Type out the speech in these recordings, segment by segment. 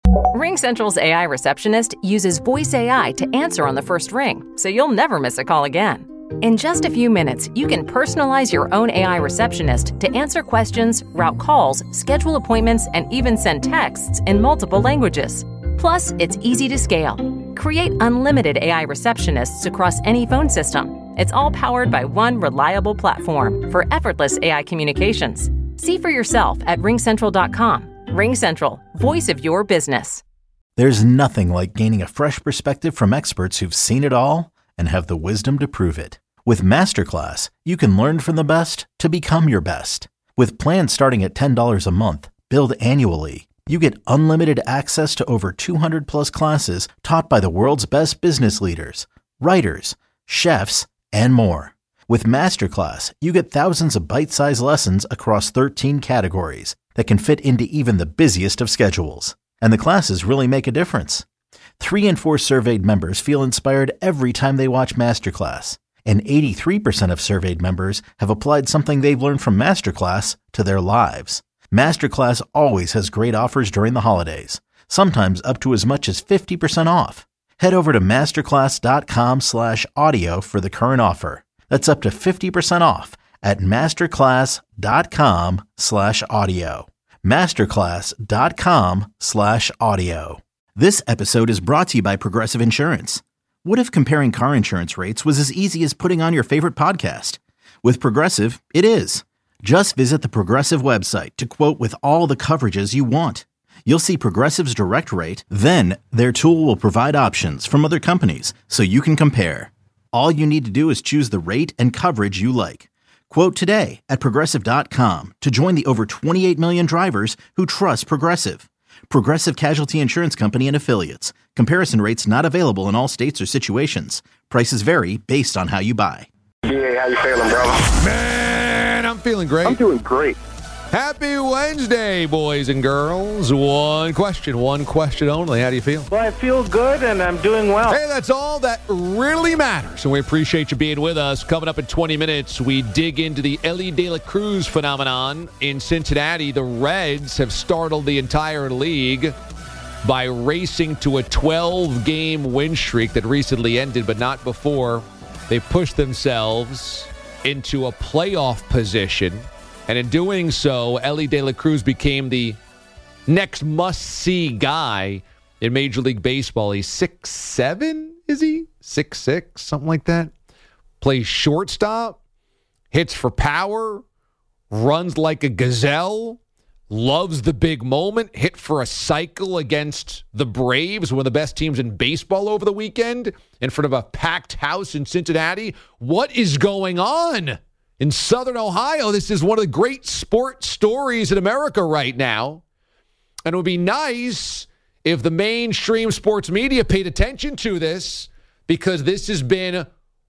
RingCentral's AI receptionist uses voice AI to answer on the first ring, so you'll never miss a call again. In just a few minutes, you can personalize your own AI receptionist to answer questions, route calls, schedule appointments, and even send texts in multiple languages. Plus, it's easy to scale. Create unlimited AI receptionists across any phone system. It's all powered by one reliable platform for effortless AI communications. See for yourself at ringcentral.com. RingCentral, voice of your business. There's nothing like gaining a fresh perspective from experts who've seen it all and have the wisdom to prove it. With Masterclass, you can learn from the best to become your best. With plans starting at $10 a month, billed annually, you get unlimited access to over 200 plus classes taught by the world's best business leaders, writers, chefs, and more. With Masterclass, you get thousands of bite-sized lessons across 13 categories that can fit into even the busiest of schedules. And the classes really make a difference. 3 in 4 surveyed members feel inspired every time they watch Masterclass. And 83% of surveyed members have applied something they've learned from Masterclass to their lives. Masterclass always has great offers during the holidays, sometimes up to as much as 50% off. Head over to masterclass.com/audio for the current offer. That's up to 50% off at masterclass.com/audio. masterclass.com/audio. This episode is brought to you by Progressive Insurance. What if comparing car insurance rates was as easy as putting on your favorite podcast? With Progressive, it is. Just visit the Progressive website to quote with all the coverages you want. You'll see Progressive's direct rate, then their tool will provide options from other companies so you can compare. All you need to do is choose the rate and coverage you like. Quote today at Progressive.com to join the over 28 million drivers who trust Progressive. Progressive Casualty Insurance Company and Affiliates. Comparison rates not available in all states or situations. Prices vary based on how you buy. BA, how you feeling, brother? Man, I'm feeling great. I'm doing great. Happy Wednesday, boys and girls. One question only. How do you feel? Well, I feel good, and I'm doing well. Hey, that's all that really matters. And we appreciate you being with us. Coming up in 20 minutes, we dig into the Elly De La Cruz phenomenon in Cincinnati. The Reds have startled the entire league by racing to a 12-game win streak that recently ended, but not before. They pushed themselves into a playoff position. And in doing so, Elly De La Cruz became the next must-see guy in Major League Baseball. He's 6'7", is he? 6'6", something like that. Plays shortstop, hits for power, runs like a gazelle, loves the big moment, hit for a cycle against the Braves, one of the best teams in baseball over the weekend, in front of a packed house in Cincinnati. What is going on? In Southern Ohio, this is one of the great sports stories in America right now. And it would be nice if the mainstream sports media paid attention to this, because this has been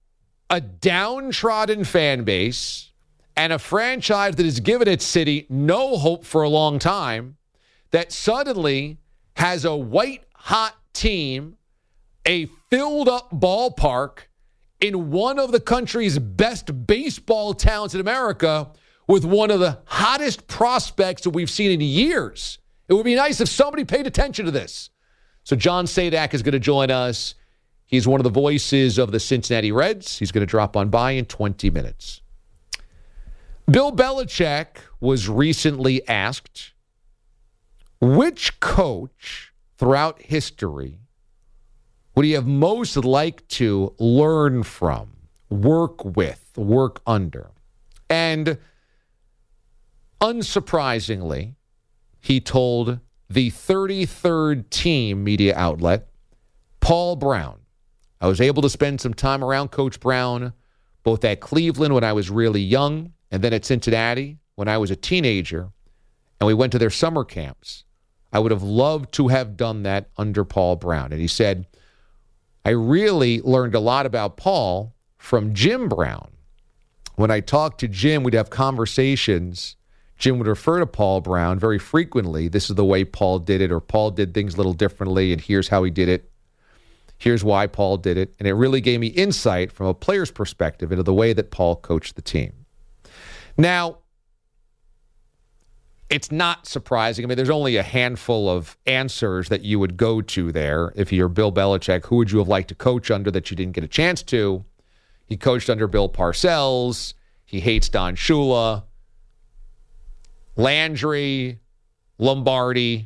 a downtrodden fan base and a franchise that has given its city no hope for a long time, that suddenly has a white-hot team, a filled-up ballpark, in one of the country's best baseball towns in America, with one of the hottest prospects that we've seen in years. It would be nice if somebody paid attention to this. So John Sadak is going to join us. He's one of the voices of the Cincinnati Reds. He's going to drop on by in 20 minutes. Bill Belichick was recently asked, which coach throughout history would he have most liked to learn from, work with, work under? And unsurprisingly, he told the 33rd team media outlet, Paul Brown. I was able to spend some time around Coach Brown, both at Cleveland when I was really young, and then at Cincinnati when I was a teenager, and we went to their summer camps. I would have loved to have done that under Paul Brown. And he said, I really learned a lot about Paul from Jim Brown. When I talked to Jim, we'd have conversations. Jim would refer to Paul Brown very frequently. This is the way Paul did it, or Paul did things a little differently, and here's how he did it. Here's why Paul did it. And it really gave me insight from a player's perspective into the way that Paul coached the team. Now, it's not surprising. I mean, there's only a handful of answers that you would go to there. If you're Bill Belichick, who would you have liked to coach under that you didn't get a chance to? He coached under Bill Parcells. He hates Don Shula. Landry, Lombardi,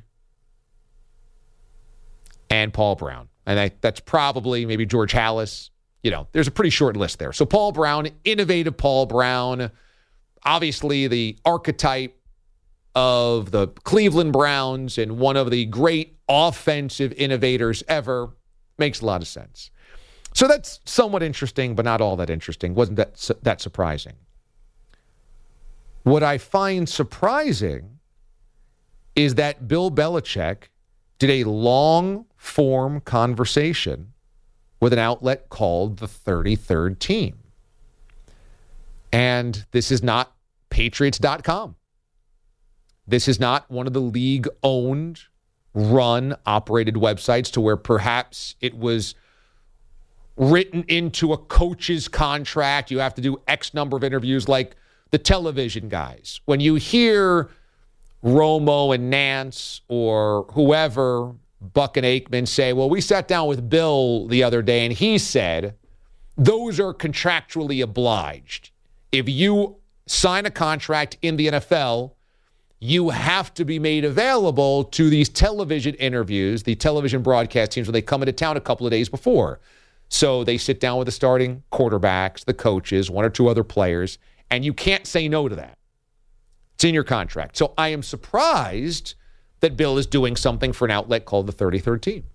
and Paul Brown. And that's probably maybe George Halas. There's a pretty short list there. So Paul Brown, innovative Paul Brown, obviously the archetype of the Cleveland Browns and one of the great offensive innovators ever. Makes a lot of sense. So that's somewhat interesting, but not all that interesting. Wasn't that surprising? What I find surprising is that Bill Belichick did a long-form conversation with an outlet called the 33rd Team. And this is not Patriots.com. This is not one of the league-owned, run, operated websites to where perhaps it was written into a coach's contract. You have to do X number of interviews like the television guys. When you hear Romo and Nance or whoever, Buck and Aikman, say, well, we sat down with Bill the other day and he said, those are contractually obliged. If you sign a contract in the NFL, you have to be made available to these television interviews, the television broadcast teams, when they come into town a couple of days before. So they sit down with the starting quarterbacks, the coaches, one or two other players, and you can't say no to that. It's in your contract. So I am surprised that Bill is doing something for an outlet called the 33rd Team.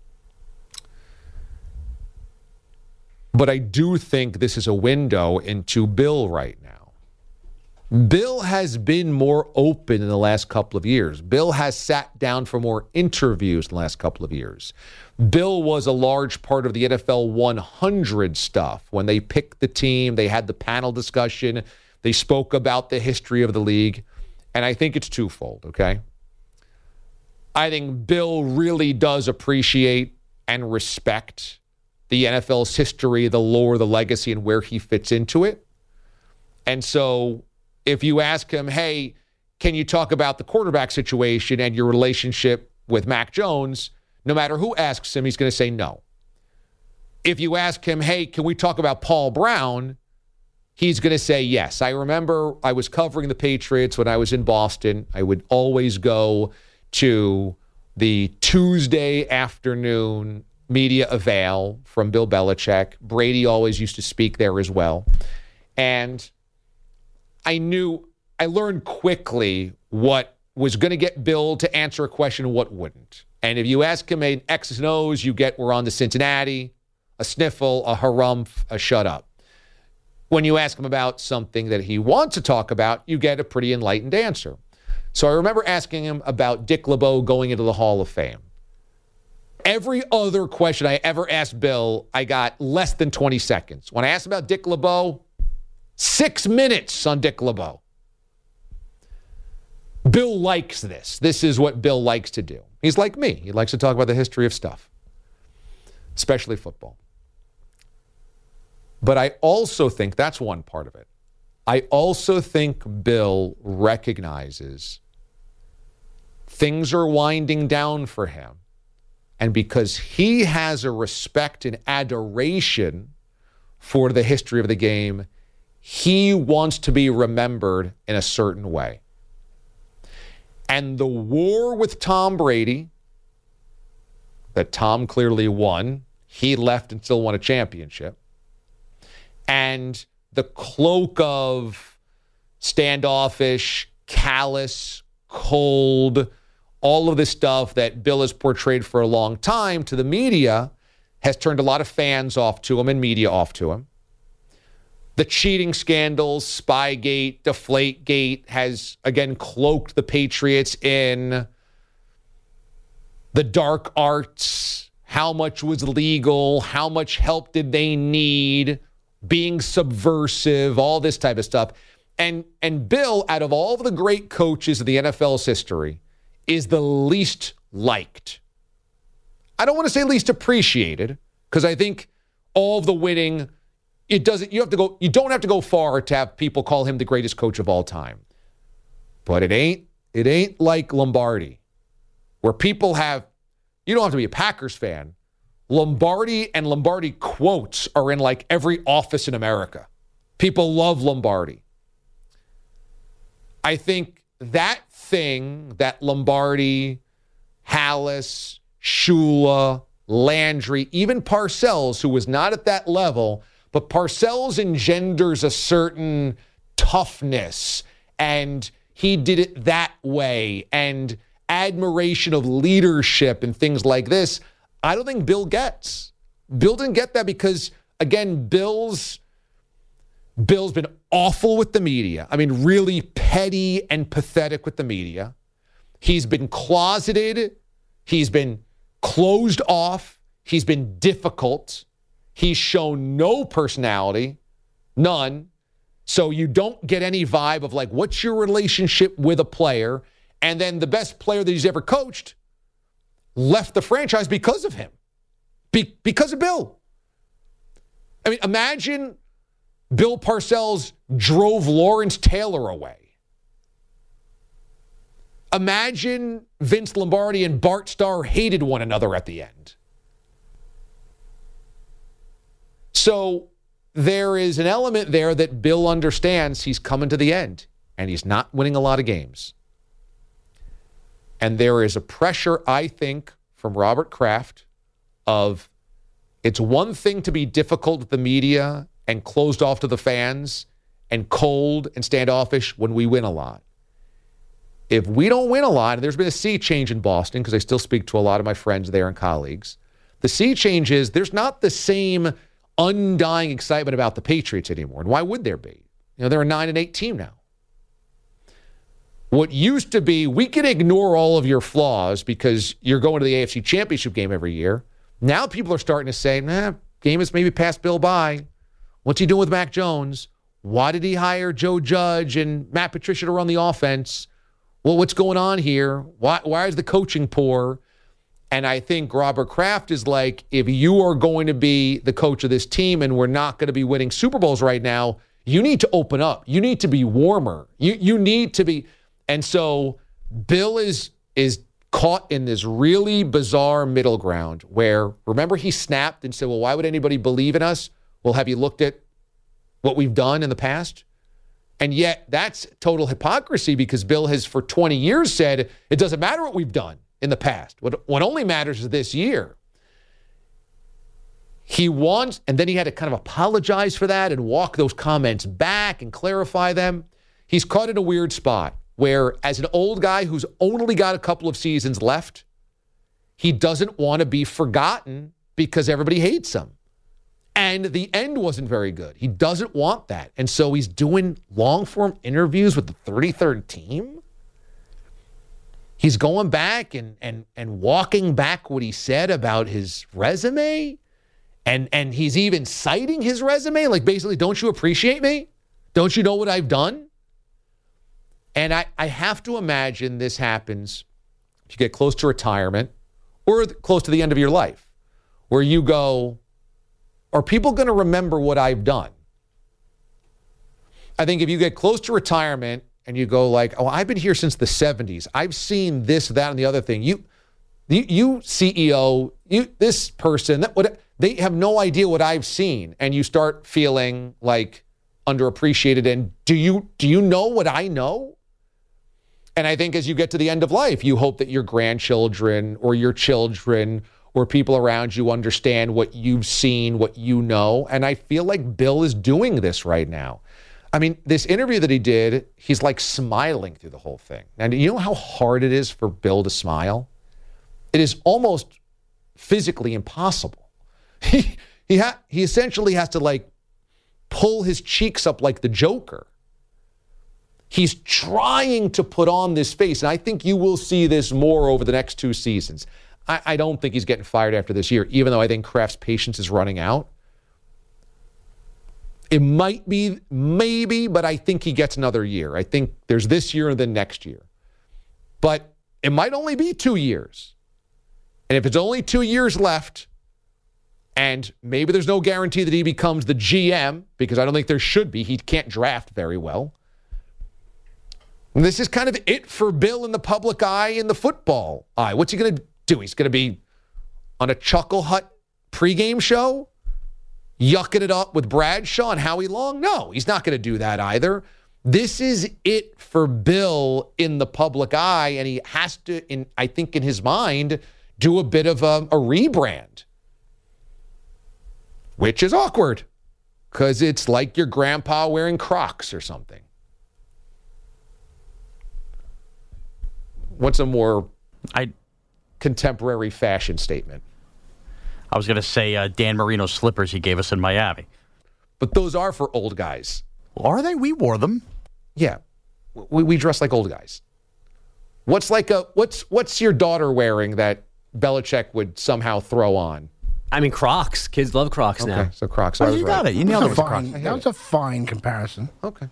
But I do think this is a window into Bill right now. Bill has been more open in the last couple of years. Bill has sat down for more interviews in the last couple of years. Bill was a large part of the NFL 100 stuff. When they picked the team, they had the panel discussion. They spoke about the history of the league. And I think it's twofold, okay? I think Bill really does appreciate and respect the NFL's history, the lore, the legacy, and where he fits into it. And so if you ask him, hey, can you talk about the quarterback situation and your relationship with Mac Jones, no matter who asks him, he's going to say no. If you ask him, hey, can we talk about Paul Brown, he's going to say yes. I remember I was covering the Patriots when I was in Boston. I would always go to the Tuesday afternoon media avail from Bill Belichick. Brady always used to speak there as well. And I learned quickly what was going to get Bill to answer a question and what wouldn't. And if you ask him an X's and O's, you get we're on to Cincinnati, a sniffle, a harumph, a shut up. When you ask him about something that he wants to talk about, you get a pretty enlightened answer. So I remember asking him about Dick LeBeau going into the Hall of Fame. Every other question I ever asked Bill, I got less than 20 seconds. When I asked about Dick LeBeau, 6 minutes on Dick LeBeau. Bill likes this. This is what Bill likes to do. He's like me. He likes to talk about the history of stuff, especially football. But I also think that's one part of it. I also think Bill recognizes things are winding down for him. And because he has a respect and adoration for the history of the game, he wants to be remembered in a certain way. And the war with Tom Brady, that Tom clearly won, he left and still won a championship, and the cloak of standoffish, callous, cold, all of this stuff that Bill has portrayed for a long time to the media has turned a lot of fans off to him and media off to him. The cheating scandals, Spygate, Deflategate has, again, cloaked the Patriots in the dark arts. How much was legal? How much help did they need? Being subversive, all this type of stuff. And Bill, out of all of the great coaches of the NFL's history, is the least liked. I don't want to say least appreciated, because I think all of the winning, you don't have to go far to have people call him the greatest coach of all time. But it ain't It ain't like Lombardi, where people have, you don't have to be a Packers fan. Lombardi and Lombardi quotes are in like every office in America. People love Lombardi. I think that thing that Lombardi, Halas, Shula, Landry, even Parcells, who was not at that level, but Parcells engenders a certain toughness, and he did it that way, and admiration of leadership and things like this. I don't think Bill gets. Bill didn't get that because, again, Bill's been awful with the media. I mean, really petty and pathetic with the media. He's been closeted. He's been closed off. He's been difficult. He's shown no personality, none. So you don't get any vibe of like, what's your relationship with a player? And then the best player that he's ever coached left the franchise because of him, because of Bill. I mean, imagine Bill Parcells drove Lawrence Taylor away. Imagine Vince Lombardi and Bart Starr hated one another at the end. So there is an element there that Bill understands he's coming to the end, and he's not winning a lot of games. And there is a pressure, I think, from Robert Kraft of it's one thing to be difficult with the media and closed off to the fans and cold and standoffish when we win a lot. If we don't win a lot, and there's been a sea change in Boston because I still speak to a lot of my friends there and colleagues, the sea change is there's not the same undying excitement about the Patriots anymore. And why would there be? You know, they're a 9-8 team now. What used to be, we can ignore all of your flaws because you're going to the AFC Championship game every year. Now people are starting to say, game has maybe passed Bill by. What's he doing with Mac Jones? Why did he hire Joe Judge and Matt Patricia to run the offense? Well, what's going on here? Why is the coaching poor? And I think Robert Kraft is like, if you are going to be the coach of this team and we're not going to be winning Super Bowls right now, you need to open up. You need to be warmer. You need to be. And so Bill is caught in this really bizarre middle ground where, remember, he snapped and said, well, why would anybody believe in us? Well, have you looked at what we've done in the past? And yet that's total hypocrisy because Bill has for 20 years said it doesn't matter what we've done in the past. What only matters is this year. He wants, and then he had to kind of apologize for that and walk those comments back and clarify them. He's caught in a weird spot where, as an old guy who's only got a couple of seasons left, he doesn't want to be forgotten because everybody hates him. And the end wasn't very good. He doesn't want that. And so he's doing long-form interviews with the 33rd team. He's going back and walking back what he said about his resume. And he's even citing his resume. Like, basically, don't you appreciate me? Don't you know what I've done? And I have to imagine this happens if you get close to retirement or close to the end of your life, where you go, are people going to remember what I've done? I think if you get close to retirement and you go like, oh, I've been here since the 70s. I've seen this, that, and the other thing. You CEO, this person, they have no idea what I've seen. And you start feeling like underappreciated. And do you know what I know? And I think as you get to the end of life, you hope that your grandchildren or your children or people around you understand what you've seen, what you know. And I feel like Bill is doing this right now. I mean, this interview that he did, he's like smiling through the whole thing. And you know how hard it is for Bill to smile? It is almost physically impossible. He essentially has to like pull his cheeks up like the Joker. He's trying to put on this face, and I think you will see this more over the next 2 seasons. I don't think he's getting fired after this year, even though I think Kraft's patience is running out. It might be, maybe, but I think he gets another year. I think there's this year and then next year. But it might only be 2 years. And if it's only 2 years left, and maybe there's no guarantee that he becomes the GM, because I don't think there should be. He can't draft very well. And this is kind of it for Bill in the public eye, in the football eye. What's he going to do? He's going to be on a Chuckle Hut pregame show, yucking it up with Bradshaw and Howie Long? No, he's not going to do that either. This is it for Bill in the public eye, and he has to, I think in his mind, do a bit of a rebrand, which is awkward because it's like your grandpa wearing Crocs or something. What's a more contemporary fashion statement? I was going to say Dan Marino's slippers he gave us in Miami. But those are for old guys. Are they? We wore them. Yeah. We dress like old guys. What's your daughter wearing that Belichick would somehow throw on? I mean, Crocs. Kids love Crocs now. Okay, so Crocs. Oh, you got it. You nailed it. That was a fine comparison. Okay.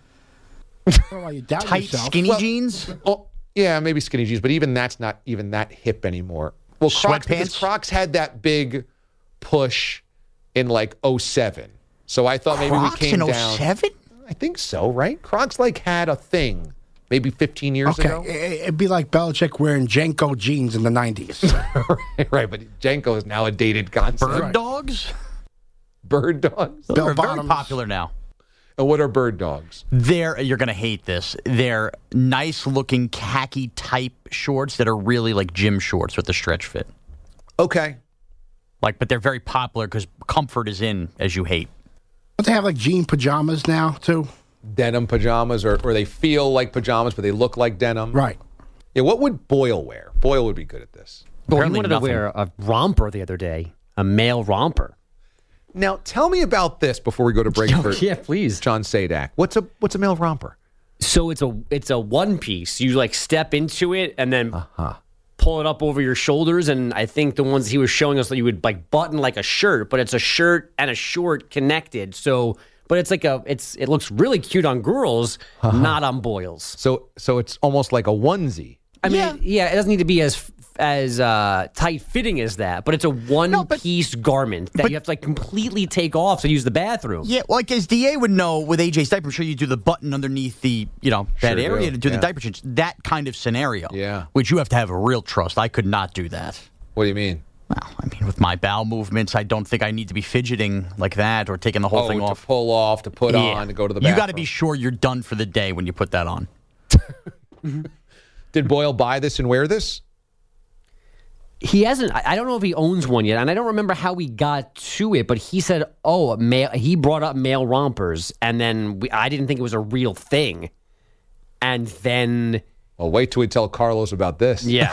Tight, skinny jeans? Oh, yeah, maybe skinny jeans, but even that's not even that hip anymore. Well, Crocs had that big push in like 2007. So I thought maybe Crocs we came in down. 2007? I think so, right? Crocs had a thing maybe 15 years ago. Okay, it'd be like Belichick wearing Jenko jeans in the 90s. Right, but Jenko is now a dated concept. Bird dogs? Bird dogs? They're very popular now. And what are bird dogs? You're going to hate this. They're nice-looking khaki-type shorts that are really like gym shorts with the stretch fit. Okay. But they're very popular because comfort is in, as you hate. Don't they have like jean pajamas now, too? Denim pajamas, or they feel like pajamas, but they look like denim. Right. Yeah, what would Boyle wear? Boyle would be good at this. Well, he wanted to wear a romper the other day, a male romper. Now, tell me about this before we go to break for yeah, please. John Sadak. What's a male romper? So it's a one piece. You step into it and then pull it up over your shoulders. And I think the ones he was showing us that you would button like a shirt, but it's a shirt and a short connected. So, but it's it looks really cute on girls, not on boys. So it's almost like a onesie. I mean, yeah, it doesn't need to be as tight fitting as that, but it's a one-piece garment that you have to completely take off to use the bathroom. Yeah, as DA would know with AJ's diaper, I'm sure you do the button underneath the that area to do the diaper change. That kind of scenario, which you have to have a real trust. I could not do that. What do you mean? Well, I mean, with my bowel movements, I don't think I need to be fidgeting like that or taking the whole thing off. To pull off, to put on, to go to the bathroom. You got to be sure you're done for the day when you put that on. Did Boyle buy this and wear this? He hasn't. I don't know if he owns one yet, and I don't remember how we got to it. But he said, he brought up male rompers, and then I didn't think it was a real thing. And then, well, wait till we tell Carlos about this. Yeah.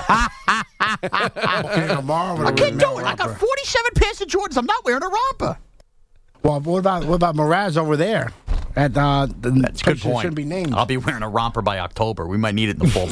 I can't do it. I got 47 pairs of Jordans. I'm not wearing a romper. Well, what about Mraz over there? That's a good point. Shouldn't be named. I'll be wearing a romper by October. We might need it in the fall.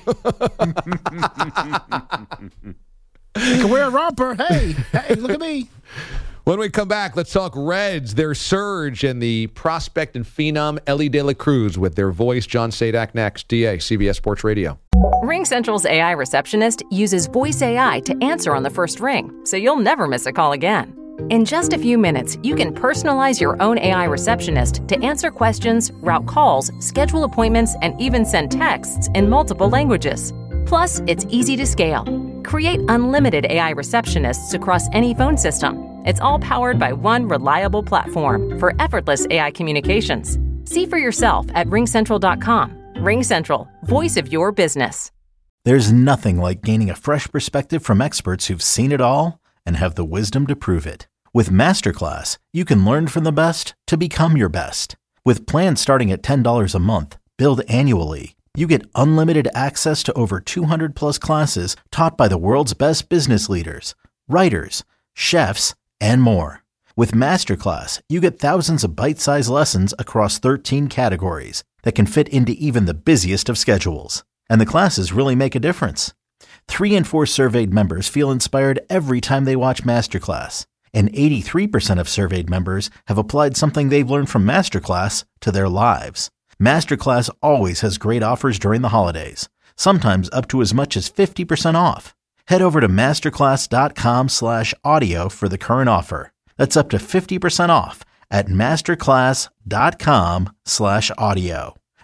You can wear a romper. Hey, look at me. When we come back, let's talk Reds, their surge, and the prospect and phenom Elly De La Cruz with their voice, John Sadak, next. DA, CBS Sports Radio. RingCentral's AI receptionist uses voice AI to answer on the first ring, so you'll never miss a call again. In just a few minutes, you can personalize your own AI receptionist to answer questions, route calls, schedule appointments, and even send texts in multiple languages. Plus, it's easy to scale. Create unlimited AI receptionists across any phone system. It's all powered by one reliable platform for effortless AI communications. See for yourself at RingCentral.com. RingCentral, voice of your business. There's nothing like gaining a fresh perspective from experts who've seen it all and have the wisdom to prove it. With Masterclass, you can learn from the best to become your best. With plans starting at $10 a month, billed annually, you get unlimited access to over 200 plus classes taught by the world's best business leaders, writers, chefs, and more. With Masterclass, you get thousands of bite-sized lessons across 13 categories that can fit into even the busiest of schedules. And the classes really make a difference. 3 in 4 surveyed members feel inspired every time they watch Masterclass. And 83% of surveyed members have applied something they've learned from Masterclass to their lives. Masterclass always has great offers during the holidays, sometimes up to as much as 50% off. Head over to masterclass.com/audio for the current offer. That's up to 50% off at masterclass.com/audio.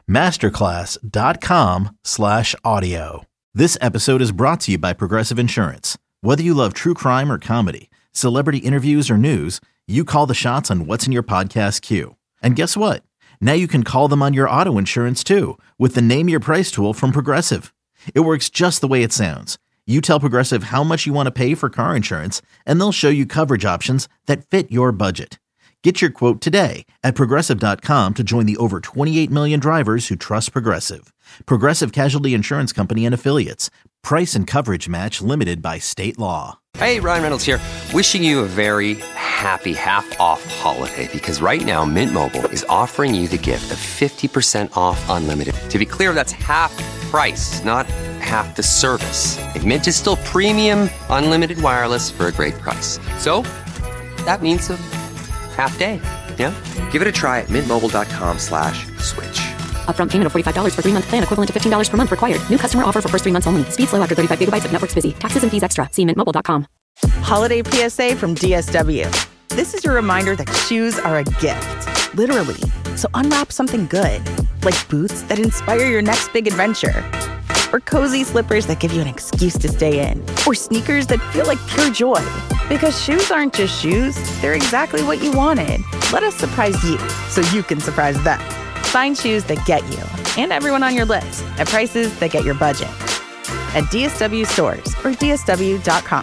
masterclass.com/audio. This episode is brought to you by Progressive Insurance. Whether you love true crime or comedy, celebrity interviews or news, you call the shots on what's in your podcast queue. And guess what? Now you can call them on your auto insurance too with the Name Your Price tool from Progressive. It works just the way it sounds. You tell Progressive how much you want to pay for car insurance, and they'll show you coverage options that fit your budget. Get your quote today at Progressive.com to join the over 28 million drivers who trust Progressive. Progressive Casualty Insurance Company and Affiliates. Price and coverage match limited by state law. Hey, Ryan Reynolds here. Wishing you a very happy half-off holiday because right now Mint Mobile is offering you the gift of 50% off unlimited. To be clear, that's half price, not half the service. And Mint is still premium unlimited wireless for a great price. So that means a half day. Yeah? Give it a try at mintmobile.com/switch. Upfront payment of $45 for 3-month plan, equivalent to $15 per month required. New customer offer for first 3 months only. Speed slow after 35 gigabytes if network's busy. Taxes and fees extra. See mintmobile.com. Holiday PSA from DSW. This is your reminder that shoes are a gift. Literally. So unwrap something good. Like boots that inspire your next big adventure. Or cozy slippers that give you an excuse to stay in. Or sneakers that feel like pure joy. Because shoes aren't just shoes. They're exactly what you wanted. Let us surprise you so you can surprise them. Find shoes that get you and everyone on your list at prices that get your budget. At DSW stores or DSW.com.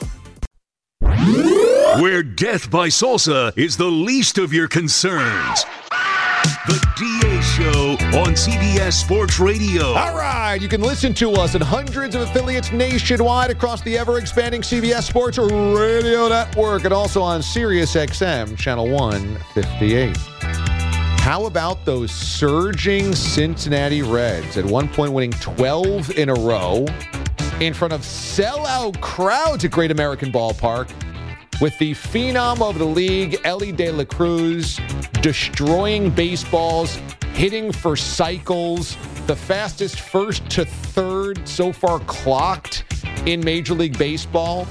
Where death by salsa is the least of your concerns. The DA Show on CBS Sports Radio. All right, you can listen to us at hundreds of affiliates nationwide across the ever-expanding CBS Sports Radio Network and also on SiriusXM, Channel 158. How about those surging Cincinnati Reds at one point winning 12 in a row in front of sellout crowds at Great American Ballpark with the phenom of the league, Elly De La Cruz, destroying baseballs, hitting for cycles, the fastest first to third so far clocked in Major League Baseball.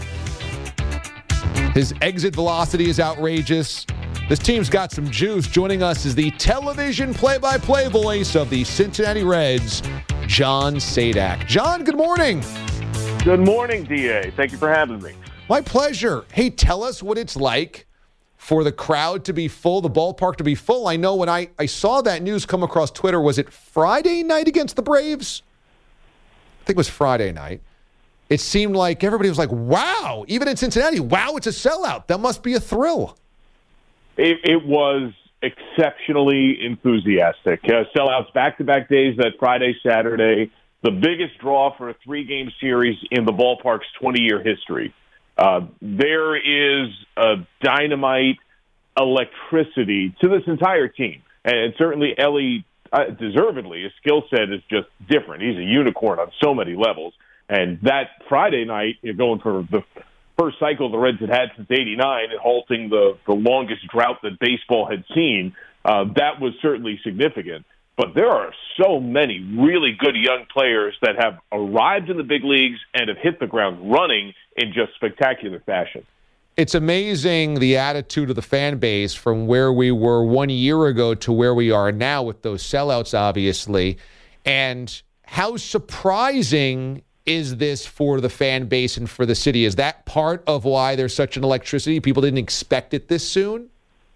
His exit velocity is outrageous. This team's got some juice. Joining us is the television play-by-play voice of the Cincinnati Reds, John Sadak. John, good morning. Good morning, DA. Thank you for having me. My pleasure. Hey, tell us what it's like for the crowd to be full, the ballpark to be full. I know when I saw that news come across Twitter, was it Friday night against the Braves? I think it was Friday night. It seemed like everybody was like, wow, even in Cincinnati, wow, it's a sellout. That must be a thrill. It was exceptionally enthusiastic. Sellouts back-to-back days, that Friday, Saturday, the biggest draw for a 3-game series in the ballpark's 20-year history. There is a dynamite electricity to this entire team. And certainly Elly, deservedly, his skill set is just different. He's a unicorn on so many levels. And that Friday night, you're going for the first cycle the Reds had since '89 and halting the longest drought that baseball had seen, that was certainly significant. But there are so many really good young players that have arrived in the big leagues and have hit the ground running in just spectacular fashion. It's amazing the attitude of the fan base from where we were 1 year ago to where we are now with those sellouts, obviously. And how surprising is this for the fan base and for the city? Is that part of why there's such an electricity? People didn't expect it this soon?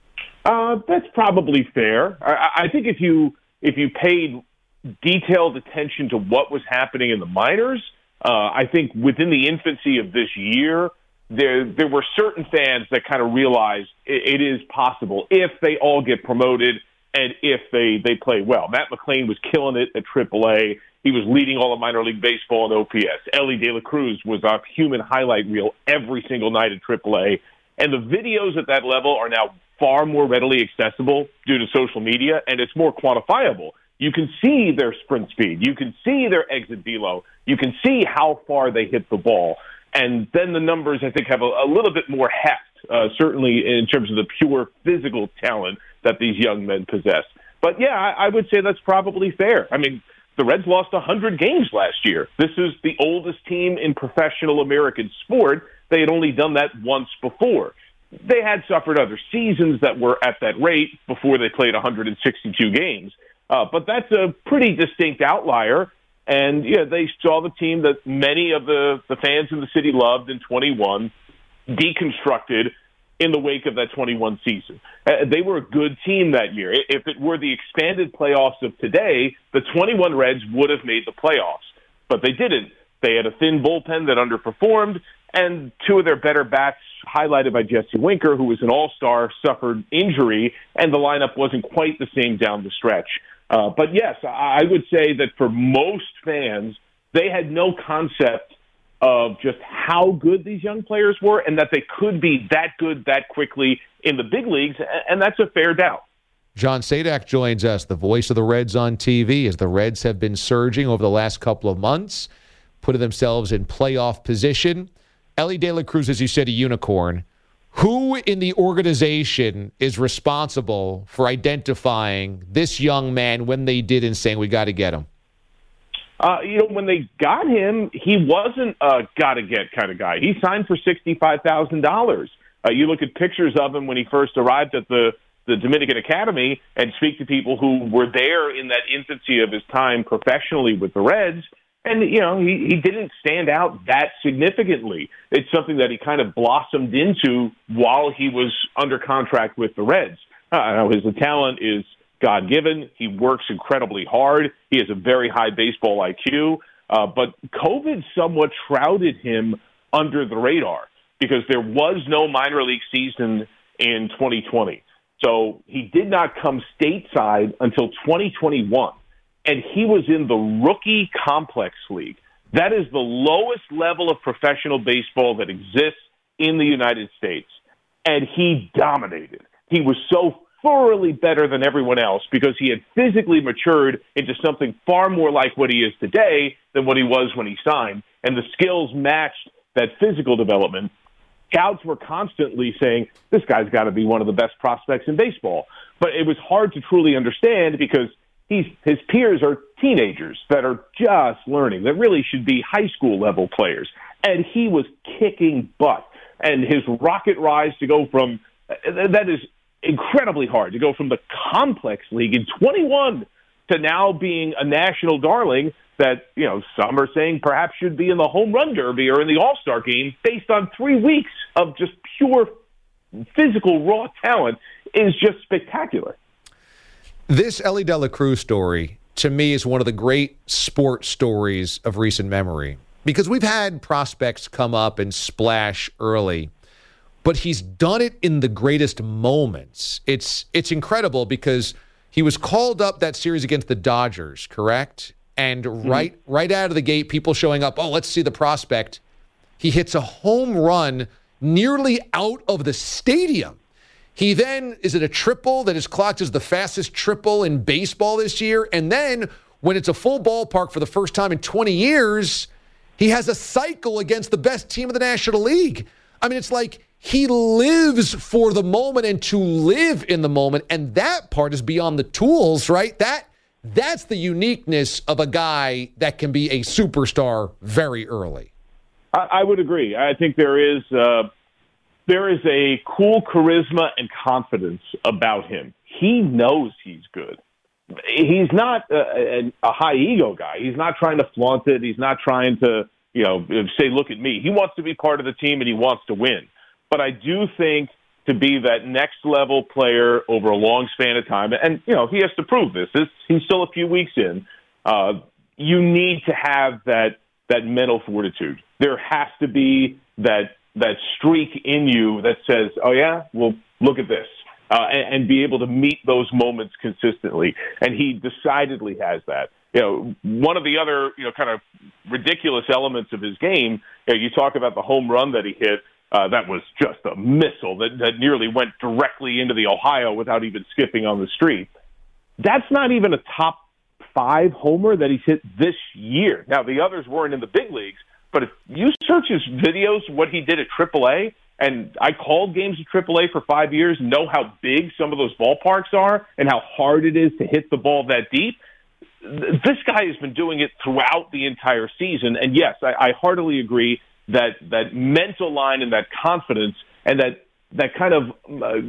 That's probably fair. I think if you paid detailed attention to what was happening in the minors, I think within the infancy of this year, there were certain fans that kind of realized it is possible if they all get promoted and if they play well. Matt McLain was killing it at AAA. He was leading all of minor league baseball in OPS. Elly De La Cruz was a human highlight reel every single night at AAA. And the videos at that level are now far more readily accessible due to social media, and it's more quantifiable. You can see their sprint speed. You can see their exit velo. You can see how far they hit the ball. And then the numbers, I think, have a little bit more heft, certainly in terms of the pure physical talent that these young men possess. But, yeah, I would say that's probably fair. I mean, the Reds lost 100 games last year. This is the oldest team in professional American sport. They had only done that once before. They had suffered other seasons that were at that rate before they played 162 games. But that's a pretty distinct outlier. And, yeah, they saw the team that many of the fans in the city loved in 21 deconstructed in the wake of that 21 season. They were a good team that year. If it were the expanded playoffs of today, the 21 Reds would have made the playoffs. But they didn't. They had a thin bullpen that underperformed, and two of their better bats, highlighted by Jesse Winker, who was an all-star, suffered injury, and the lineup wasn't quite the same down the stretch. But yes, I would say that for most fans, they had no concept of just how good these young players were and that they could be that good that quickly in the big leagues, and that's a fair doubt. John Sadak joins us, the voice of the Reds on TV, as the Reds have been surging over the last couple of months, putting themselves in playoff position. Elly De La Cruz, as you said, a unicorn. Who in the organization is responsible for identifying this young man when they did and saying, we got to get him? When they got him, he wasn't a got-to-get kind of guy. He signed for $65,000. You look at pictures of him when he first arrived at the Dominican Academy and speak to people who were there in that infancy of his time professionally with the Reds, and, he didn't stand out that significantly. It's something that he kind of blossomed into while he was under contract with the Reds. His talent is God-given. He works incredibly hard. He has a very high baseball IQ. But COVID somewhat shrouded him under the radar because there was no minor league season in 2020. So he did not come stateside until 2021. And he was in the rookie complex league. That is the lowest level of professional baseball that exists in the United States. And he dominated. He was so thoroughly better than everyone else because he had physically matured into something far more like what he is today than what he was when he signed. And the skills matched that physical development. Scouts were constantly saying, this guy's got to be one of the best prospects in baseball. But it was hard to truly understand because his peers are teenagers that are just learning, that really should be high school level players. And he was kicking butt. And his rocket rise to go from, that is incredibly hard, to go from the complex league in 21 to now being a national darling that, some are saying perhaps should be in the home run derby or in the All-Star game based on 3 weeks of just pure physical raw talent is just spectacular. This Elly De La Cruz story, to me, is one of the great sports stories of recent memory because we've had prospects come up and splash early, but he's done it in the greatest moments. It's incredible because he was called up that series against the Dodgers, correct? And right out of the gate, people showing up, let's see the prospect. He hits a home run nearly out of the stadium. He then is at a triple that is clocked as the fastest triple in baseball this year. And then when it's a full ballpark for the first time in 20 years, he has a cycle against the best team of the National League. I mean, it's like he lives for the moment and to live in the moment. And that part is beyond the tools, right? That's the uniqueness of a guy that can be a superstar very early. I would agree. I think there is a cool charisma and confidence about him. He knows he's good. He's not a high ego guy. He's not trying to flaunt it. He's not trying to, say, look at me. He wants to be part of the team and he wants to win. But I do think to be that next level player over a long span of time, and, he has to prove this. He's still a few weeks in. You need to have that mental fortitude. There has to be that streak in you that says, oh, yeah, well, look at this, and be able to meet those moments consistently. And he decidedly has that. One of the other, kind of ridiculous elements of his game, you talk about the home run that he hit, that was just a missile that nearly went directly into the Ohio without even skipping on the street. That's not even a top 5 homer that he's hit this year. Now, the others weren't in the big leagues, but if you search his videos, what he did at AAA, and I called games at AAA for 5 years, know how big some of those ballparks are and how hard it is to hit the ball that deep. This guy has been doing it throughout the entire season. And yes, I heartily agree that mental line and that confidence and that kind of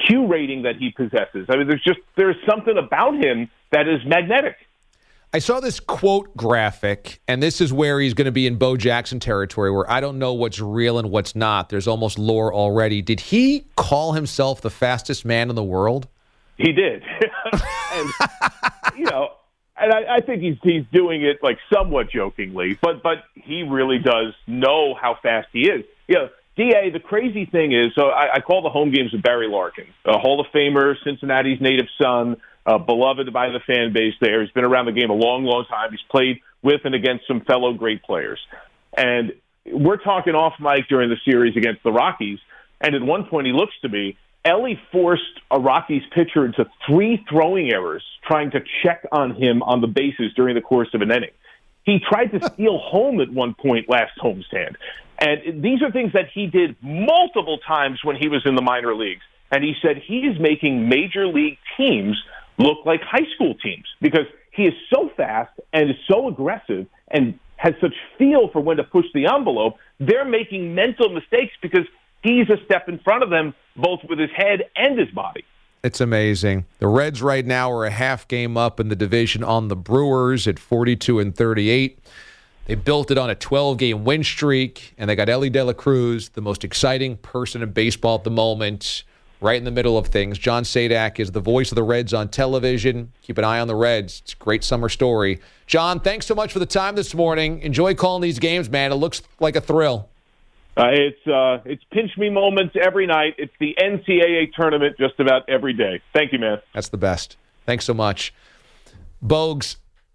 Q rating that he possesses. I mean, there's something about him that is magnetic. I saw this quote graphic, and this is where he's going to be in Bo Jackson territory, where I don't know what's real and what's not. There's almost lore already. Did he call himself the fastest man in the world? He did. And, and I think he's doing it like somewhat jokingly, but he really does know how fast he is. DA, the crazy thing is, so I call the home games with Barry Larkin, a Hall of Famer, Cincinnati's native son, beloved by the fan base there. He's been around the game a long, long time. He's played with and against some fellow great players. And we're talking off mic during the series against the Rockies, and at one point he looks to me, Ellie forced a Rockies pitcher into 3 throwing errors trying to check on him on the bases during the course of an inning. He tried to steal home at one point last homestand. And these are things that he did multiple times when he was in the minor leagues. And he said he is making major league teams look like high school teams because he is so fast and is so aggressive and has such feel for when to push the envelope. They're making mental mistakes because he's a step in front of them, both with his head and his body. It's amazing. The Reds right now are a half game up in the division on the Brewers at 42-38. They built it on a 12-game win streak, and they got Elly De La Cruz, the most exciting person in baseball at the moment, right in the middle of things. John Sadak is the voice of the Reds on television. Keep an eye on the Reds. It's a great summer story. John, thanks so much for the time this morning. Enjoy calling these games, man. It looks like a thrill. It's pinch me moments every night. It's the NCAA tournament just about every day. Thank you, man. That's the best. Thanks so much. Bogues,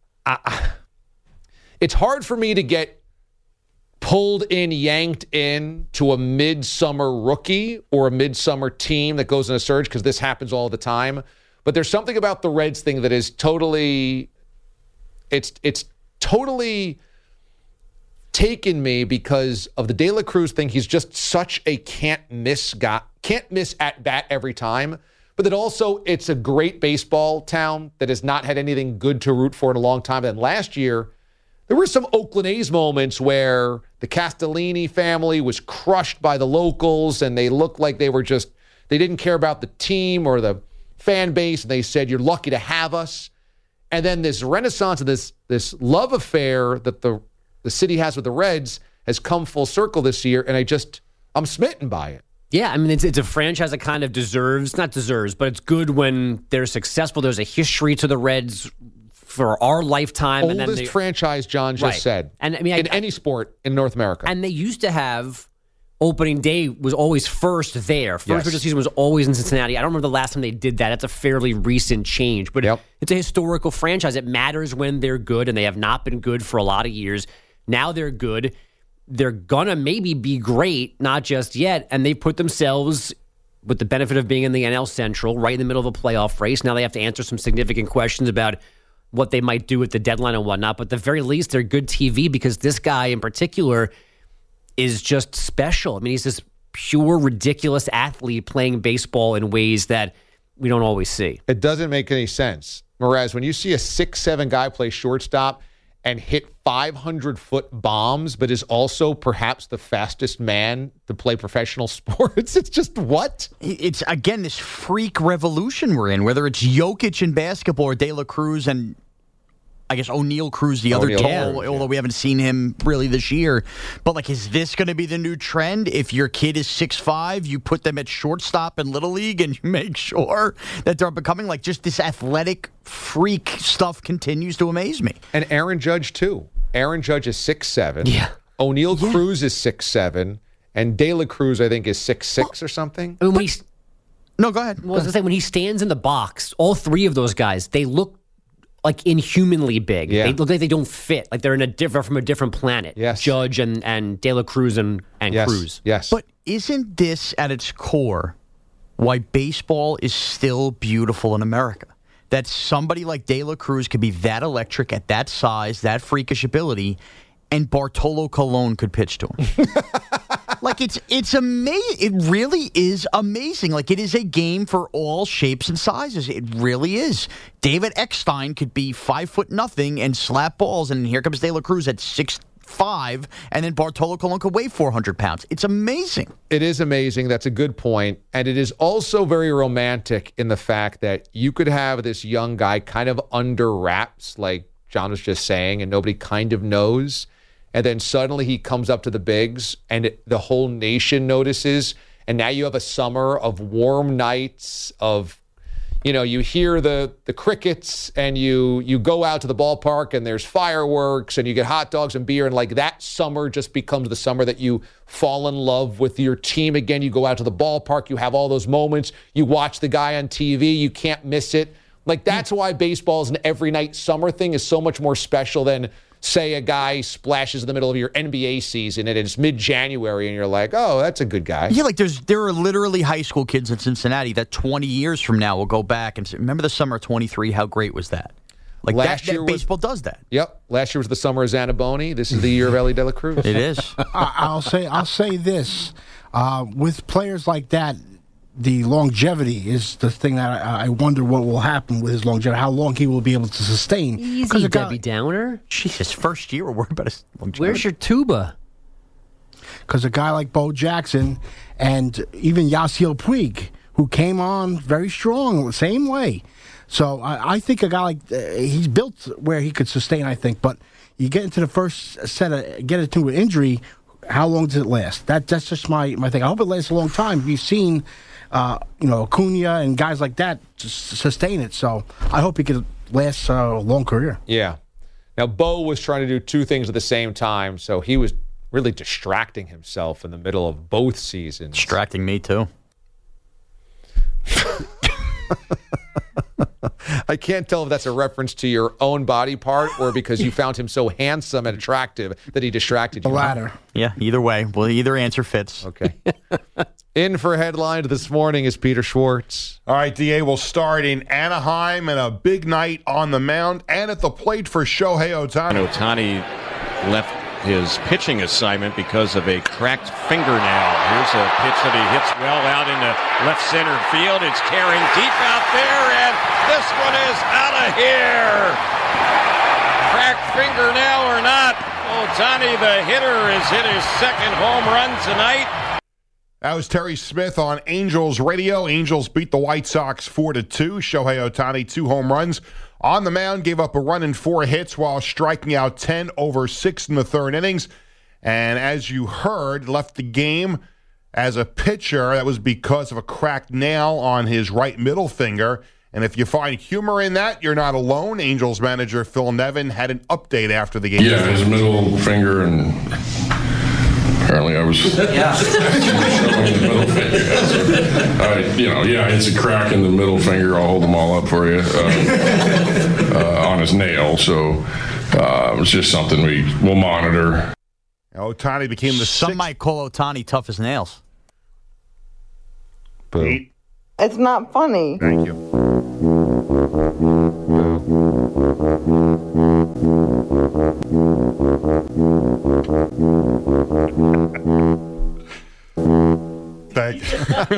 it's hard for me to get pulled in, yanked in to a midsummer rookie or a midsummer team that goes in a surge because this happens all the time. But there's something about the Reds thing that is totally, it's totally taken me because of the De La Cruz thing. He's just such a can't miss at bat every time. But that also it's a great baseball town that has not had anything good to root for in a long time. And last year, there were some Oakland A's moments where the Castellini family was crushed by the locals and they looked like they didn't care about the team or the fan base. And they said, you're lucky to have us. And then this renaissance of this love affair that the city has with the Reds has come full circle this year, and I'm smitten by it. Yeah, I mean, it's a franchise that kind of but it's good when they're successful. There's a history to the Reds for our lifetime. Oldest franchise, John just said, and I mean, in any sport in North America. And they used to have opening day was always first there. First of the season was always in Cincinnati. I don't remember the last time they did that. It's a fairly recent change, but it's a historical franchise. It matters when they're good, and they have not been good for a lot of years. Now they're good. They're going to maybe be great, not just yet. And they put themselves, with the benefit of being in the NL Central, right in the middle of a playoff race. Now they have to answer some significant questions about what they might do at the deadline and whatnot. But at the very least, they're good TV because this guy in particular is just special. I mean, he's this pure, ridiculous athlete playing baseball in ways that we don't always see. It doesn't make any sense. Whereas when you see a 6'7" guy play shortstop and hit 500-foot bombs, but is also perhaps the fastest man to play professional sports. It's just what? It's, again, this freak revolution we're in, whether it's Jokic in basketball or De La Cruz and I guess O'Neal Cruz, the other tall, although we haven't seen him really this year. But, like, is this going to be the new trend? If your kid is 6'5", you put them at shortstop in Little League and you make sure that they're becoming, like, just this athletic freak stuff continues to amaze me. And Aaron Judge, too. Aaron Judge is 6'7". Yeah. O'Neal Cruz is 6'7", and De La Cruz, I think, is 6'6" or something. I mean, no, go ahead. Well, I was going to say, when he stands in the box, all three of those guys, they look like inhumanly big. Yeah. They look like they don't fit. Like they're from a different planet. Yes. Judge and De La Cruz and Cruz. Yes. But isn't this at its core why baseball is still beautiful in America? That somebody like De La Cruz could be that electric at that size, that freakish ability, and Bartolo Colon could pitch to him. Like, it's amazing. It really is amazing. Like, it is a game for all shapes and sizes. It really is. David Eckstein could be 5'0" and slap balls, and here comes De La Cruz at 6'3", 5, and then Bartolo Colon could weigh 400 pounds. It's amazing. It is amazing. That's a good point. And it is also very romantic in the fact that you could have this young guy kind of under wraps, like John was just saying, and nobody kind of knows. And then suddenly he comes up to the bigs, and the whole nation notices. And now you have a summer of warm nights, of, you hear the crickets, and you go out to the ballpark, and there's fireworks, and you get hot dogs and beer. And like that summer just becomes the summer that you fall in love with your team again. You go out to the ballpark, you have all those moments. You watch the guy on TV, you can't miss it. Like that's why baseball is an every night summer thing is so much more special than, say, a guy splashes in the middle of your NBA season and it's mid-January and you're like, oh, that's a good guy. Yeah, like there are literally high school kids in Cincinnati that 20 years from now will go back and say, remember the summer of 23? How great was that? Like last year baseball does that. Yep. Last year was the summer of Zanaboni. This is the year of Ellie De La Cruz. It is. I'll say this. With players like that, the longevity is the thing that I wonder what will happen with his longevity, how long he will be able to sustain. Easy, Debbie Downer. Jesus, first year we're worried about his longevity. Where's your tuba? Because a guy like Bo Jackson and even Yasiel Puig, who came on very strong, the same way. So I think a guy like he's built where he could sustain, I think. But you get into the first set, get into an injury, how long does it last? That's just my thing. I hope it lasts a long time. We've seen Acuna and guys like that sustain it. So I hope he could last a long career. Yeah. Now, Bo was trying to do two things at the same time, so he was really distracting himself in the middle of both seasons. Distracting me, too. I can't tell if that's a reference to your own body part or because you found him so handsome and attractive that he distracted you. The latter. Yeah, either way. Well, either answer fits. Okay. In for headlines this morning is Peter Schwartz. All right, DA will start in Anaheim and a big night on the mound and at the plate for Shohei Ohtani. Ohtani left his pitching assignment because of a cracked fingernail. Here's a pitch that he hits well out into left center field. It's tearing deep out there, and this one is out of here. Cracked fingernail or not, Ohtani, the hitter, has hit his second home run tonight. That was Terry Smith on Angels Radio. Angels beat the White Sox 4-2. Shohei Ohtani, 2 home runs. On the mound, gave up a run and 4 hits while striking out 10 over 6 in the third innings. And as you heard, left the game as a pitcher. That was because of a cracked nail on his right middle finger. And if you find humor in that, you're not alone. Angels manager Phil Nevin had an update after the game. Yeah, his middle finger, and apparently I was showing the middle finger. It's a crack in the middle finger. I'll hold them all up for you on his nail. So it was just something we'll monitor. Ohtani became the Some might call Ohtani tough as nails. Boom. It's not funny. Thank you. Thank you.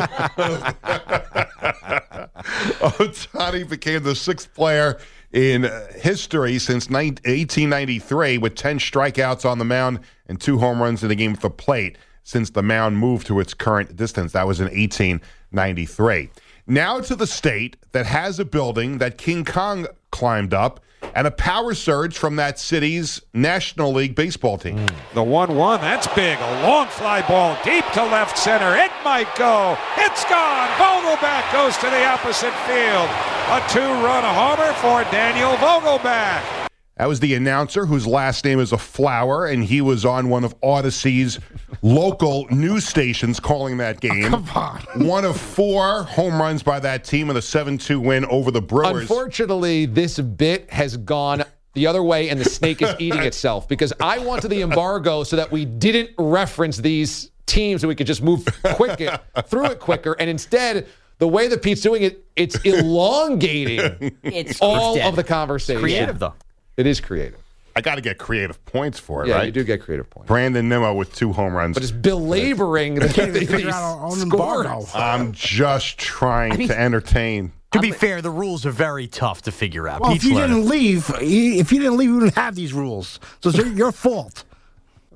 Ohtani became the 6th player in history since 1893 with 10 strikeouts on the mound and 2 home runs in the game at the plate since the mound moved to its current distance. That was in 1893. Now to the state that has a building that King Kong climbed up and a power surge from that city's National League baseball team. The 1-1, that's big. A long fly ball deep to left center. It might go. It's gone. Vogelback goes to the opposite field. A 2-run homer for Daniel Vogelback. That was the announcer whose last name is a flower, and he was on one of Odyssey's local news stations calling that game. Come on. One of 4 home runs by that team in a 7-2 win over the Brewers. Unfortunately, this bit has gone the other way, and the snake is eating itself because I wanted the embargo so that we didn't reference these teams and we could just move through it quicker. And instead, the way that Pete's doing it, it's elongating all of the conversation. Creative, though. It is creative. I got to get creative points for it, yeah, right? You do get creative points. Brandon Nimmo with 2 home runs. But it's belaboring the scores. I'm just trying to entertain. To be fair, the rules are very tough to figure out. Well, if you didn't leave, we wouldn't have these rules. So it's your fault.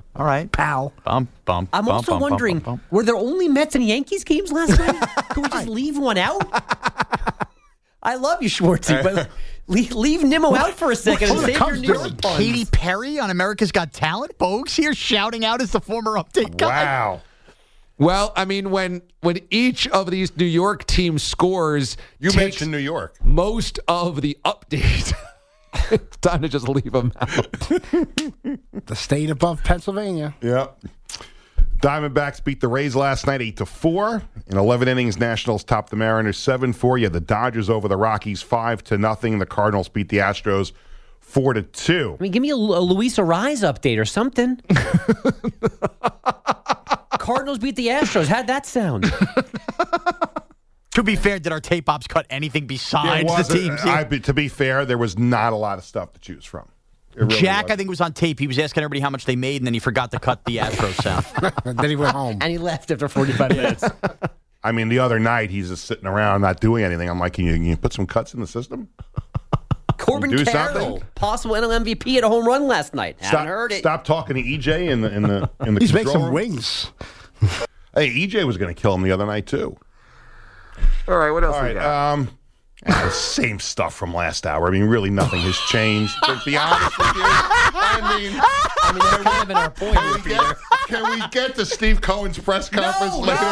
All right, pal. I'm also wondering, were there only Mets and Yankees games last night? Could we just leave one out? I love you, Schwartzy, but leave Nimmo out for a second and save your New York puns. Katy Perry on America's Got Talent? Bogues here shouting out as the former update guy. Wow. Well, I mean, when each of these New York teams scores, you mentioned New York. Most of the update. It's time to just leave them out. The state above Pennsylvania. Yep. Diamondbacks beat the Rays last night 8-4. In 11 innings, Nationals topped the Mariners 7-4. You had the Dodgers over the Rockies 5-0. The Cardinals beat the Astros 4-2. I mean, give me a Luis Arraez update or something. Cardinals beat the Astros. How'd that sound? To be fair, did our tape ops cut anything besides the teams? To be fair, there was not a lot of stuff to choose from. Really Jack, I think, was on tape. He was asking everybody how much they made, and then he forgot to cut the Astros sound. Then he went home. And he left after 45 minutes. I mean, the other night, he's just sitting around not doing anything. I'm like, can you put some cuts in the system? Corbin Carroll, possible NL MVP at a home run last night. Haven't heard it. Stop talking to EJ in the He's making some room. wings. Hey, EJ was going to kill him the other night, too. All right, what else we got? Same stuff from last hour. I mean, really nothing has changed. To be honest with you, I mean that's kind of been our point. Can we get to Steve Cohen's press conference later?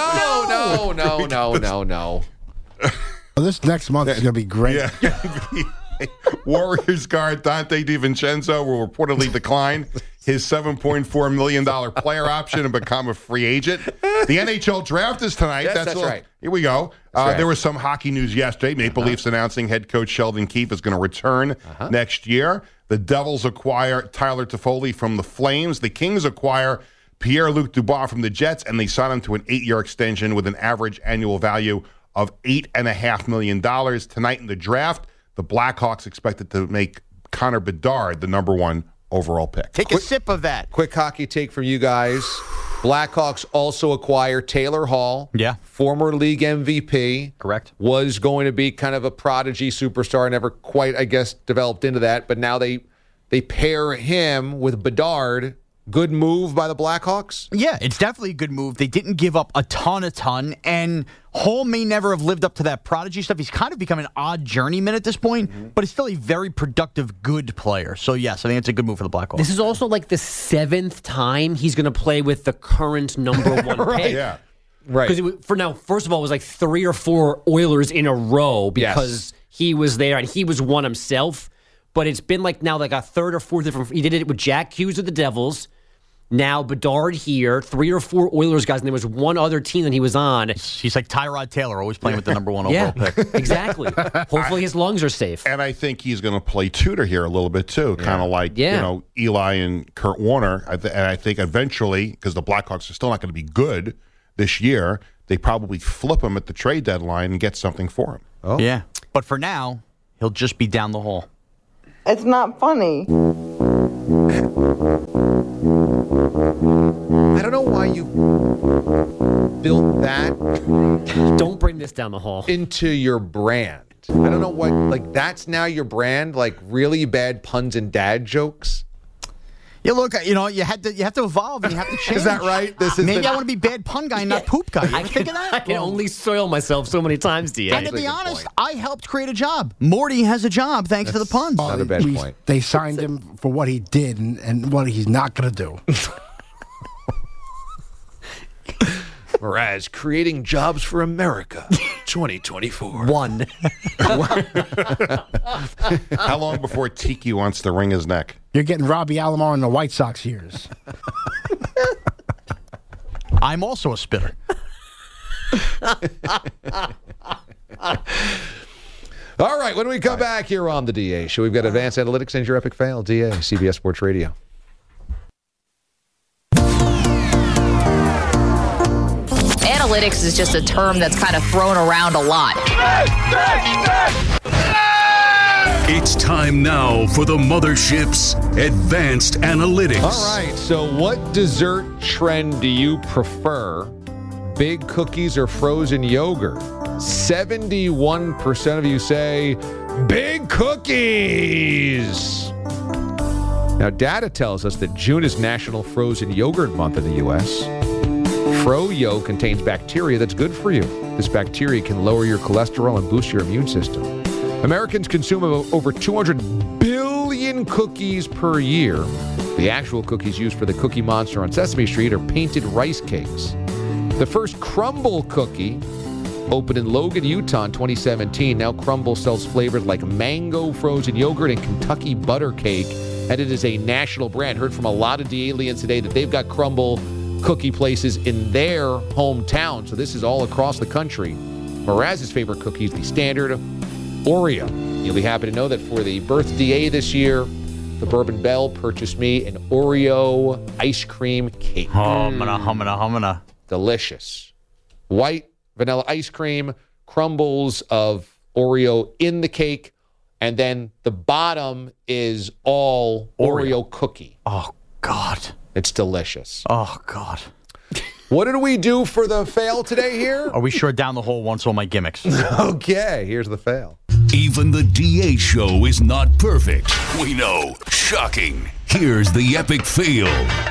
No. Well, this next month is going to be great. Yeah. Warriors guard Dante DiVincenzo will reportedly decline his $7.4 million player option and become a free agent. The NHL draft is tonight. Yes, that's right. Here we go. Right. There was some hockey news yesterday. Maple Leafs announcing head coach Sheldon Keefe is going to return next year. The Devils acquire Tyler Toffoli from the Flames. The Kings acquire Pierre-Luc Dubois from the Jets, and they sign him to an 8-year extension with an average annual value of $8.5 million. Tonight in the draft, the Blackhawks expected to make Connor Bedard the number 1 overall pick. Take a sip of that. Quick hockey take from you guys. Blackhawks also acquire Taylor Hall. Yeah. Former league MVP. Correct. Was going to be kind of a prodigy superstar. Never quite, I guess, developed into that. But now they pair him with Bedard. Good move by the Blackhawks? Yeah, it's definitely a good move. They didn't give up a ton, and Hall may never have lived up to that prodigy stuff. He's kind of become an odd journeyman at this point, but he's still a very productive, good player. So, yes, I think it's a good move for the Blackhawks. This is also like the 7th time he's going to play with the current number 1 right. pick. Yeah. Right. Because for now, first of all, it was like 3 or 4 Oilers in a row because he was there and he was one himself. But it's been like now like a 3rd or 4th different. He did it with Jack Hughes with the Devils. Now Bedard here, 3 or 4 Oilers guys, and there was one other team that he was on. He's like Tyrod Taylor, always playing with the number 1 overall pick. Exactly. Hopefully his lungs are safe. And I think he's going to play tutor here a little bit too, kind of like Eli and Kurt Warner. And I think eventually, because the Blackhawks are still not going to be good this year, they probably flip him at the trade deadline and get something for him. Oh. Yeah, but for now, he'll just be down the hall. It's not funny. I don't know why you built that. Don't bring this down the hall. Into your brand. I don't know what, like, that's now your brand? Like, really bad puns and dad jokes? Yeah, look, you have to evolve and you have to change. Is that right? Maybe I want to be bad pun guy, not poop guy. You ever think of that? I can only soil myself so many times, DA. And to be honest, I helped create a job. Morty has a job thanks to the puns. Not a bad point. They signed him for what he did and what he's not going to do. Whereas creating jobs for America, 2024. One. How long before Tiki wants to wring his neck? You're getting Robbie Alomar in the White Sox years. I'm also a spitter. All right, when we come back here on the DA Show, we've got Advanced Analytics and Your Epic Fail. DA, CBS Sports Radio. Analytics is just a term that's kind of thrown around a lot. It's time now for the Mothership's Advanced Analytics. All right, so what dessert trend do you prefer? Big cookies or frozen yogurt? 71% of you say big cookies. Now, data tells us that June is National Frozen Yogurt Month in the U.S. Froyo contains bacteria that's good for you. This bacteria can lower your cholesterol and boost your immune system. Americans consume over 200 billion cookies per year. The actual cookies used for the Cookie Monster on Sesame Street are painted rice cakes. The first Crumble cookie opened in Logan, Utah in 2017. Now Crumble sells flavors like mango frozen yogurt and Kentucky butter cake, and it is a national brand. Heard from a lot of D-aliens today that they've got Crumble cookie places in their hometown, so this is all across the country. Mraz's favorite cookie is the standard Oreo. You'll be happy to know that for the birthday this year, the Bourbon Bell purchased me an Oreo ice cream cake. Humana. Delicious. White vanilla ice cream, crumbles of Oreo in the cake, and then the bottom is all Oreo cookie. Oh, God. It's delicious. Oh, God. What did we do for the fail today here? Are we sure down the hole once all my gimmicks? Okay, here's the fail. Even the DA show is not perfect. We know. Shocking. Here's the epic fail.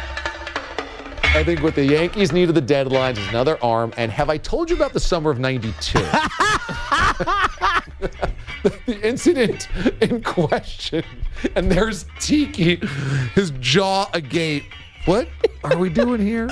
I think what the Yankees need at the deadline is another arm. And have I told you about the summer of 92? The incident in question. And there's Tiki, his jaw agape. What are we doing here?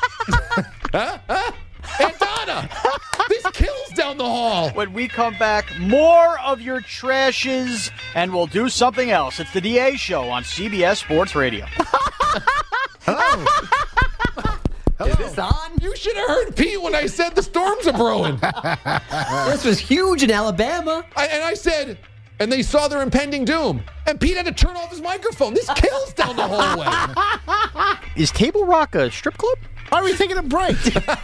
Antana! These kills down the hall. When we come back, more of your trashes, and we'll do something else. It's the DA Show on CBS Sports Radio. Hello. Is this on? You should have heard Pete when I said the storms are brewing. This was huge in Alabama. I said, and they saw their impending doom. And Pete had to turn off his microphone. This kills down the hallway. Is Table Rock a strip club? Why are we taking a break?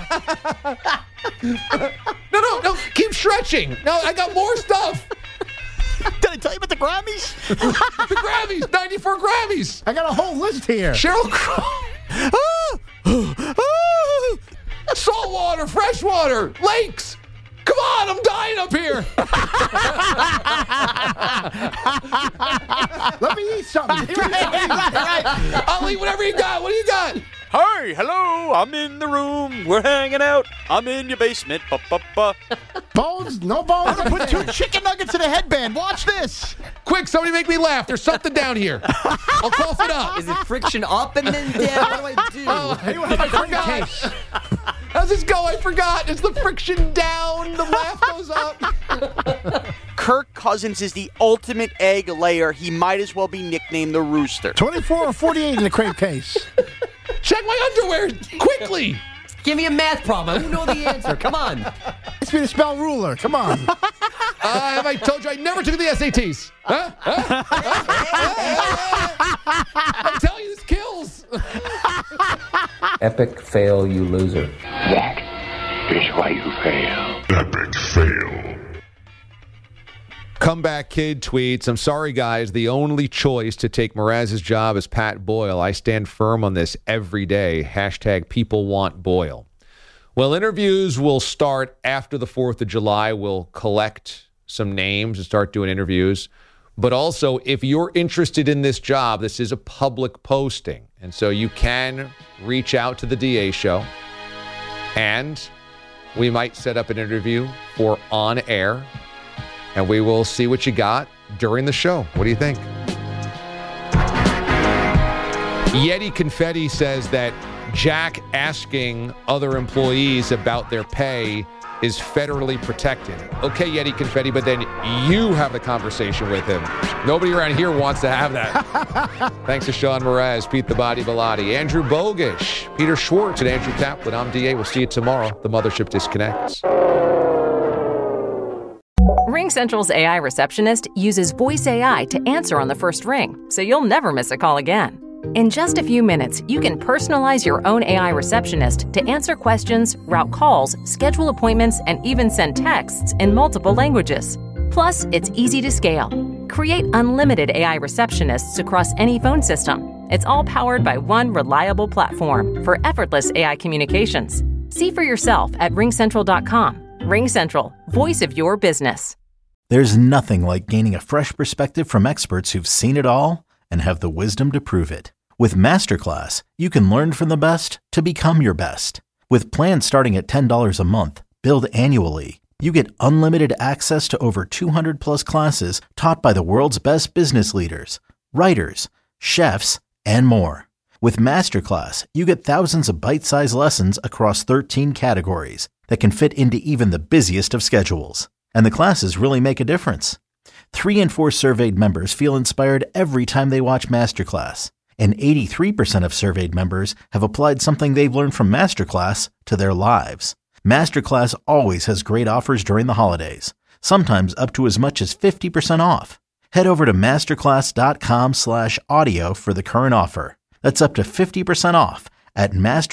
No. Keep stretching. No, I got more stuff. Did I tell you about the Grammys? The Grammys. 94 Grammys. I got a whole list here. Sheryl Crow. Saltwater, freshwater, lakes. Come on, I'm dying up here. Let me eat something. Right. I'll eat whatever you got. What do you got? Hey, hello, I'm in the room. We're hanging out. I'm in your basement. Bones? No bones? I'm going to put 2 chicken nuggets in a headband. Watch this. Quick, somebody make me laugh. There's something down here. I'll cough it up. Is it friction up and then down? What do I do? I forgot. How's this go? I forgot. It's the friction down. The laugh goes up. Kirk Cousins is the ultimate egg layer. He might as well be nicknamed the Rooster. 24 or 48 in the crate case. Check my underwear quickly. Give me a math problem. I don't know the answer. Come on. It's me to spell ruler. Come on. Have I told you I never took the SATs? Huh? I'm telling you, this kills. Epic fail, you loser. That is why you fail. Epic fail. Comeback Kid tweets, I'm sorry, guys. The only choice to take Mraz's job is Pat Boyle. I stand firm on this every day. Hashtag people want Boyle. Well, interviews will start after the 4th of July. We'll collect some names and start doing interviews. But also, if you're interested in this job, this is a public posting. And so you can reach out to the DA show. And we might set up an interview for on air. And we will see what you got during the show. What do you think? Yeti Confetti says that Jack asking other employees about their pay is federally protected. Okay, Yeti Confetti, but then you have the conversation with him. Nobody around here wants to have that. Thanks to Sean Mraz, Pete the Body Bellotti, Andrew Bogish, Peter Schwartz, and Andrew Kaplan. I'm DA. We'll see you tomorrow. The Mothership disconnects. RingCentral's AI receptionist uses voice AI to answer on the first ring, so you'll never miss a call again. In just a few minutes, you can personalize your own AI receptionist to answer questions, route calls, schedule appointments, and even send texts in multiple languages. Plus, it's easy to scale. Create unlimited AI receptionists across any phone system. It's all powered by one reliable platform for effortless AI communications. See for yourself at ringcentral.com. RingCentral, voice of your business. There's nothing like gaining a fresh perspective from experts who've seen it all and have the wisdom to prove it. With Masterclass, you can learn from the best to become your best. With plans starting at $10 a month, billed annually, you get unlimited access to over 200 plus classes taught by the world's best business leaders, writers, chefs, and more. With Masterclass, you get thousands of bite-sized lessons across 13 categories that can fit into even the busiest of schedules. And the classes really make a difference. 3 in 4 surveyed members feel inspired every time they watch Masterclass. And 83% of surveyed members have applied something they've learned from Masterclass to their lives. Masterclass always has great offers during the holidays, sometimes up to as much as 50% off. Head over to masterclass.com/audio for the current offer. That's up to 50% off at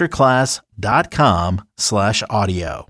masterclass.com/audio.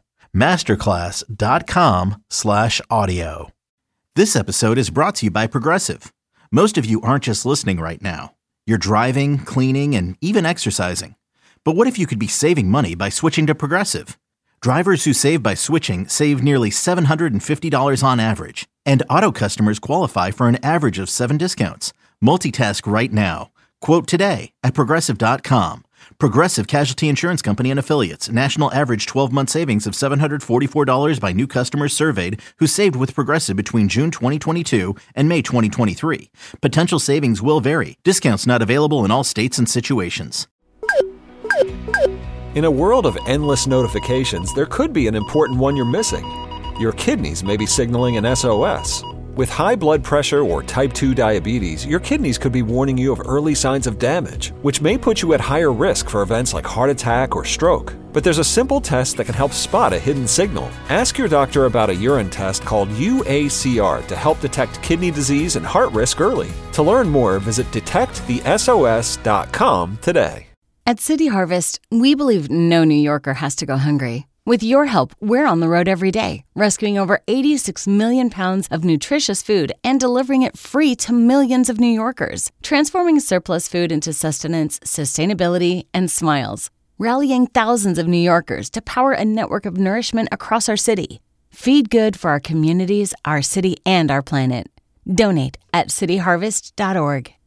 masterclass.com/audio. This episode is brought to you by Progressive. Most of you aren't just listening right now. You're driving, cleaning, and even exercising. But what if you could be saving money by switching to Progressive? Drivers who save by switching save nearly $750 on average. And auto customers qualify for an average of 7 discounts. Multitask right now. Quote today at Progressive.com. Progressive Casualty Insurance Company and Affiliates. National average 12-month savings of $744 by new customers surveyed who saved with Progressive between June 2022 and May 2023. Potential savings will vary. Discounts not available in all states and situations. In a world of endless notifications, there could be an important one you're missing. Your kidneys may be signaling an SOS. With high blood pressure or type 2 diabetes, your kidneys could be warning you of early signs of damage, which may put you at higher risk for events like heart attack or stroke. But there's a simple test that can help spot a hidden signal. Ask your doctor about a urine test called UACR to help detect kidney disease and heart risk early. To learn more, visit detectthesos.com today. At City Harvest, we believe no New Yorker has to go hungry. With your help, we're on the road every day, rescuing over 86 million pounds of nutritious food and delivering it free to millions of New Yorkers, transforming surplus food into sustenance, sustainability, and smiles, rallying thousands of New Yorkers to power a network of nourishment across our city. Feed good for our communities, our city, and our planet. Donate at cityharvest.org.